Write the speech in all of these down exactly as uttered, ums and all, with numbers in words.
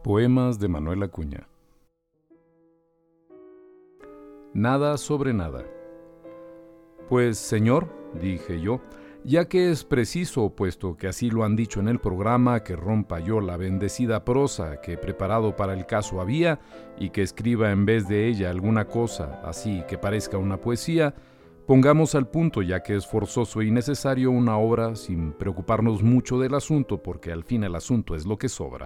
Poemas de Manuel Acuña. Nada sobre nada. Pues, señor, dije yo, ya que es preciso, puesto que así lo han dicho en el programa, que rompa yo la bendecida prosa que preparado para el caso había y que escriba en vez de ella alguna cosa así que parezca una poesía, pongamos al punto, ya que es forzoso y necesario, una obra sin preocuparnos mucho del asunto, porque al fin el asunto es lo que sobra.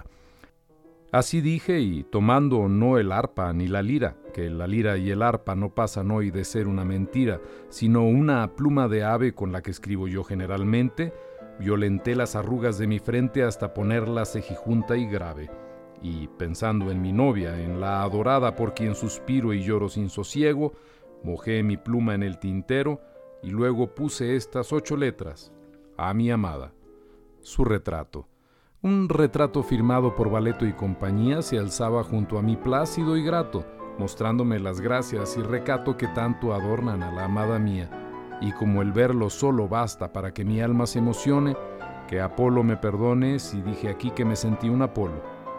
Así dije, y tomando no el arpa ni la lira, que la lira y el arpa no pasan hoy de ser una mentira, sino una pluma de ave con la que escribo yo generalmente, violenté las arrugas de mi frente hasta ponerla cejijunta y grave, y pensando en mi novia, en la adorada por quien suspiro y lloro sin sosiego, mojé mi pluma en el tintero y luego puse estas ocho letras: a mi amada. Su retrato. Un retrato firmado por Valeto y compañía se alzaba junto a mí plácido y grato, mostrándome las gracias y recato que tanto adornan a la amada mía, y como el verlo solo basta para que mi alma se emocione, que Apolo me perdone si dije aquí que me sentí un Apolo.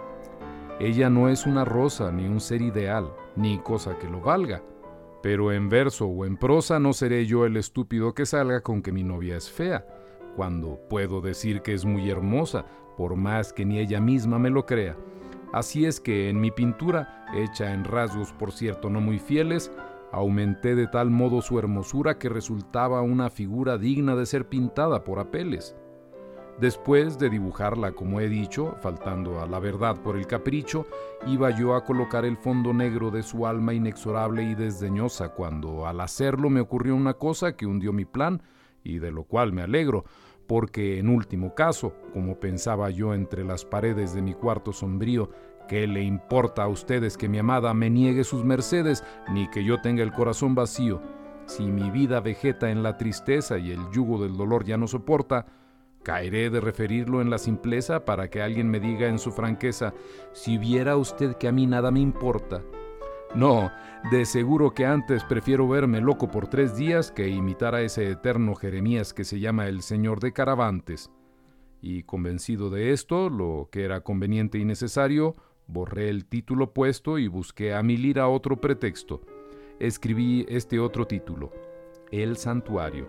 Ella no es una rosa, ni un ser ideal, ni cosa que lo valga, pero en verso o en prosa no seré yo el estúpido que salga con que mi novia es fea, cuando puedo decir que es muy hermosa, por más que ni ella misma me lo crea. Así es que en mi pintura, hecha en rasgos por cierto no muy fieles, aumenté de tal modo su hermosura que resultaba una figura digna de ser pintada por Apeles. Después de dibujarla como he dicho, faltando a la verdad por el capricho, iba yo a colocar el fondo negro de su alma inexorable y desdeñosa, cuando al hacerlo me ocurrió una cosa que hundió mi plan, y de lo cual me alegro, porque en último caso, como pensaba yo entre las paredes de mi cuarto sombrío, ¿qué le importa a ustedes que mi amada me niegue sus mercedes, ni que yo tenga el corazón vacío? Si mi vida vegeta en la tristeza y el yugo del dolor ya no soporta, caeré de referirlo en la simpleza para que alguien me diga en su franqueza: si viera usted que a mí nada me importa. No, de seguro que antes prefiero verme loco por tres días que imitar a ese eterno Jeremías que se llama el Señor de Caravantes. Y convencido de esto, lo que era conveniente y necesario, borré el título puesto y busqué a mi lira otro pretexto. Escribí este otro título: El Santuario.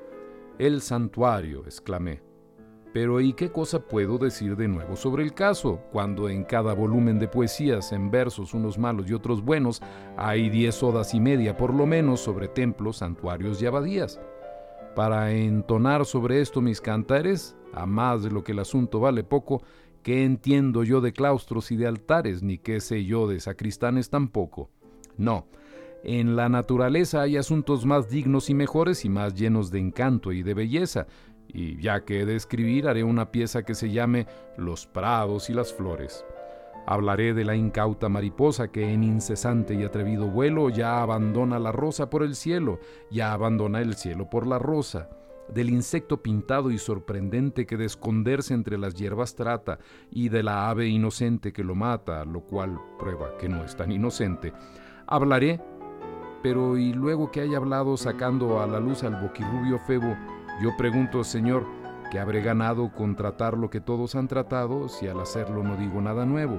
El Santuario, exclamé. Pero ¿y qué cosa puedo decir de nuevo sobre el caso, cuando en cada volumen de poesías, en versos unos malos y otros buenos, hay diez odas y media por lo menos sobre templos, santuarios y abadías? Para entonar sobre esto mis cantares, a más de lo que el asunto vale poco, ¿qué entiendo yo de claustros y de altares, ni qué sé yo de sacristanes tampoco? No, en la naturaleza hay asuntos más dignos y mejores y más llenos de encanto y de belleza, y ya que he de escribir, haré una pieza que se llame Los prados y las flores. Hablaré de la incauta mariposa que en incesante y atrevido vuelo ya abandona la rosa por el cielo, ya abandona el cielo por la rosa, del insecto pintado y sorprendente que de esconderse entre las hierbas trata, y de la ave inocente que lo mata, lo cual prueba que no es tan inocente. Hablaré, pero y luego que haya hablado sacando a la luz al boquirrubio Febo, yo pregunto, señor, ¿qué habré ganado con tratar lo que todos han tratado, si al hacerlo no digo nada nuevo?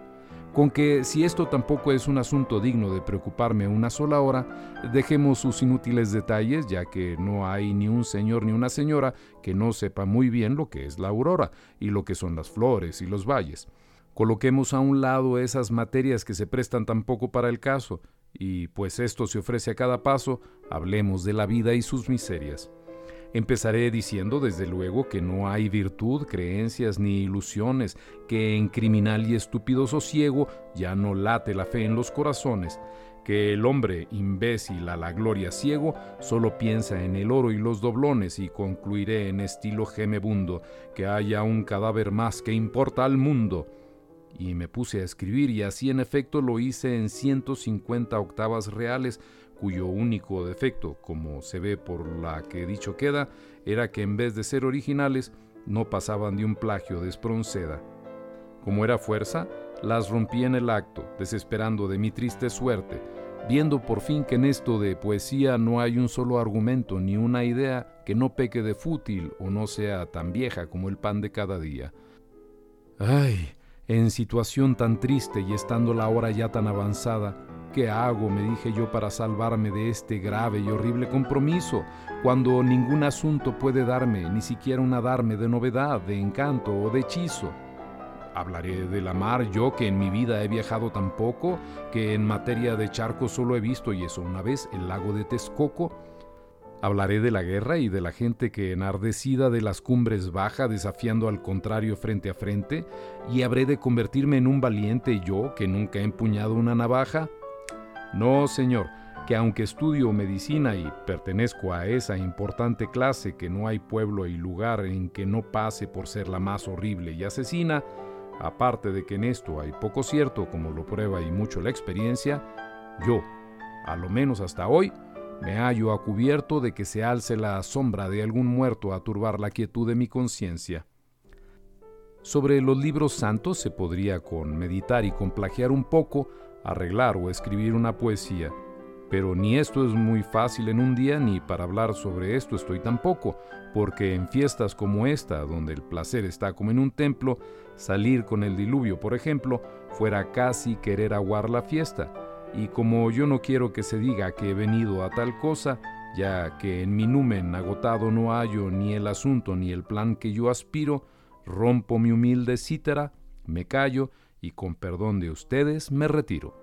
Con que, si esto tampoco es un asunto digno de preocuparme una sola hora, dejemos sus inútiles detalles, ya que no hay ni un señor ni una señora que no sepa muy bien lo que es la aurora y lo que son las flores y los valles. Coloquemos a un lado esas materias que se prestan tan poco para el caso, y pues esto se ofrece a cada paso, hablemos de la vida y sus miserias. Empezaré diciendo, desde luego, que no hay virtud, creencias ni ilusiones, que en criminal y estúpido sosiego ya no late la fe en los corazones, que el hombre imbécil a la gloria ciego solo piensa en el oro y los doblones, y concluiré en estilo gemebundo, que haya un cadáver más que importa al mundo. Y me puse a escribir, y así en efecto lo hice en ciento cincuenta octavas reales, cuyo único defecto, como se ve por la que dicho queda, era que en vez de ser originales, no pasaban de un plagio de Espronceda. Como era fuerza, las rompí en el acto, desesperando de mi triste suerte, viendo por fin que en esto de poesía no hay un solo argumento ni una idea que no peque de fútil o no sea tan vieja como el pan de cada día. ¡Ay! En situación tan triste y estando la hora ya tan avanzada, ¿qué hago?, me dije yo, para salvarme de este grave y horrible compromiso, cuando ningún asunto puede darme, ni siquiera una darme de novedad, de encanto o de hechizo. Hablaré de la mar, yo que en mi vida he viajado tan poco, que en materia de charcos solo he visto, y eso una vez, el lago de Texcoco. Hablaré de la guerra y de la gente que enardecida de las cumbres baja, desafiando al contrario frente a frente, y habré de convertirme en un valiente yo que nunca he empuñado una navaja. No, señor, que aunque estudio medicina y pertenezco a esa importante clase que no hay pueblo y lugar en que no pase por ser la más horrible y asesina, aparte de que en esto hay poco cierto, como lo prueba y mucho la experiencia, yo, a lo menos hasta hoy, me hallo a cubierto de que se alce la sombra de algún muerto a turbar la quietud de mi conciencia. Sobre los libros santos se podría, con meditar y con plagiar un poco, arreglar o escribir una poesía, pero ni esto es muy fácil en un día, ni para hablar sobre esto estoy tampoco, porque en fiestas como esta, donde el placer está como en un templo, salir con el diluvio, por ejemplo, fuera casi querer aguar la fiesta. Y como yo no quiero que se diga que he venido a tal cosa, ya que en mi numen agotado no hallo ni el asunto ni el plan que yo aspiro, rompo mi humilde cítara, me callo y con perdón de ustedes me retiro.